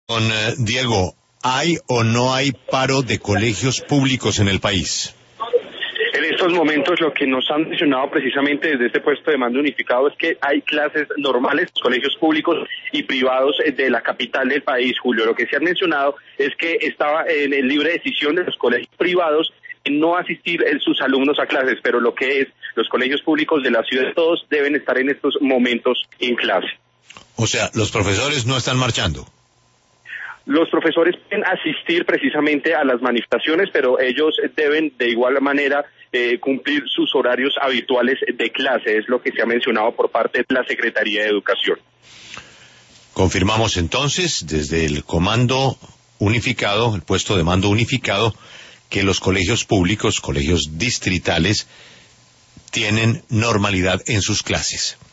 Diego, ¿hay o no hay paro de colegios públicos en el país? En estos momentos lo que nos han mencionado precisamente desde este puesto de mando unificado es que hay clases normales, colegios públicos y privados de la capital del país, Julio. Lo que se ha mencionado es que estaba en libre decisión de los colegios privados no asistir sus alumnos a clases, pero lo que es los colegios públicos de la ciudad, todos deben estar en estos momentos en clase. O sea, los profesores no están marchando. Los profesores pueden asistir precisamente a las manifestaciones, pero ellos deben de igual manera cumplir sus horarios habituales de clase, es lo que se ha mencionado por parte de la Secretaría de Educación. Confirmamos entonces desde el comando unificado, el puesto de mando unificado, que los colegios públicos, colegios distritales, tienen normalidad en sus clases.